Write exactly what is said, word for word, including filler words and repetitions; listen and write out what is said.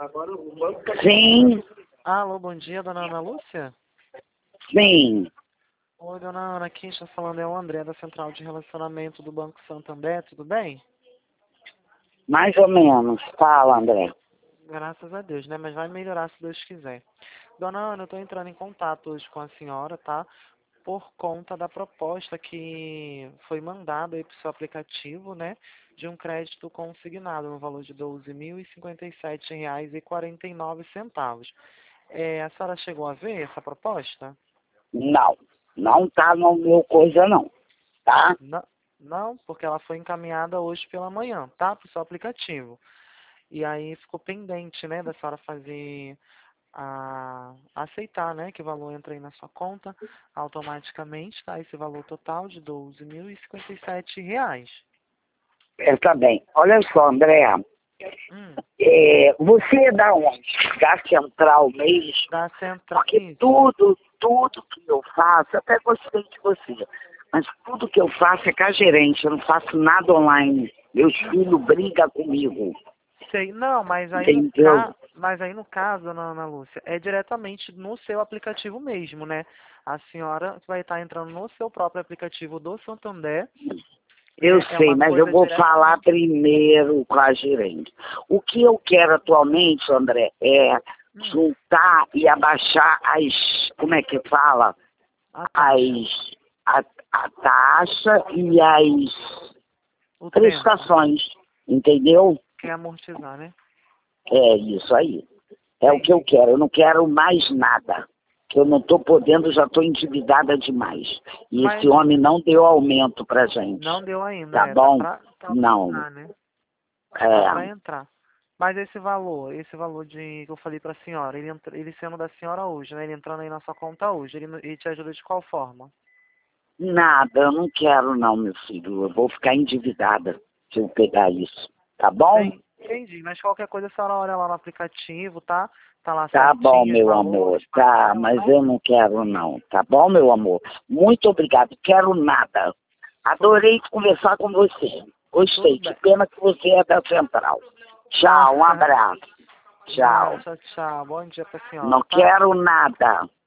Sim, Alô, bom dia, dona Ana Lúcia? sim. Oi, dona Ana, quem está falando é o André, da Central de Relacionamento do Banco Santander, tudo bem? Mais ou menos. Fala, André. Graças a Deus, né? Mas vai melhorar se Deus quiser. Dona Ana, eu estou entrando em contato hoje com a senhora, tá? Por conta da proposta que foi mandada aí para o seu aplicativo, né? De um crédito consignado no valor de doze mil e cinquenta e sete reais e quarenta e nove centavos. É, a senhora chegou a ver essa proposta? Não, não tá no meu coisa não, tá? Não, não, porque ela foi encaminhada hoje pela manhã, tá? Para o seu aplicativo. E aí ficou pendente, né, da senhora fazer a aceitar, né, que o valor entra aí na sua conta automaticamente, tá? Esse valor total de doze mil e cinquenta e sete reais. É, tá bem. Olha só, André. Hum, É, você é da onde? Da Central mesmo? da central. Porque Isso. tudo, tudo que eu faço, até gostei de você, mas tudo que eu faço é com a gerente, eu não faço nada online. Meus filhos brigam comigo, Sei. Não, mas aí no entendeu? ca... mas aí no caso, Ana Ana Lúcia, é diretamente no seu aplicativo mesmo, né? A senhora vai estar entrando no seu próprio aplicativo do Santander, Eu né? É sei, uma mas eu coisa vou falar diretamente. primeiro com a gerente. O que eu quero atualmente, André, é Hum, juntar e abaixar as, como é que fala? a taxa. As, a, a taxa e as O tempo. prestações, entendeu? Quer amortizar, né? É isso aí. É o que eu Entendi. quero. Eu não quero mais nada. Que eu não estou podendo, já estou endividada demais. E esse Mas homem não deu aumento pra gente. não deu ainda, Tá é. Tá bom? pra, tá pra Não. entrar, né? Tá pra É, entrar. Mas esse valor, esse valor de que eu falei pra senhora, ele, entra- ele sendo da senhora hoje, né? Ele entrando aí na sua conta hoje, ele, ele te ajuda de qual forma? nada, eu não quero não, meu filho. Eu vou ficar endividada se eu pegar isso. Tá bom? Bem, entendi, mas qualquer coisa a senhora olha lá no aplicativo, tá? Tá lá Tá bom, certinho os meu amor. valores, Tá, parcela, mas tá? eu não quero não. Tá bom, meu amor? Muito obrigado. Quero nada. Tudo, Adorei conversar com você. tudo Gostei. Que bem. pena que você é da Central. Ah, Tchau, um abraço. nada, Tchau. tchau, tchau. Bom dia pra Não senhora, tá? quero nada.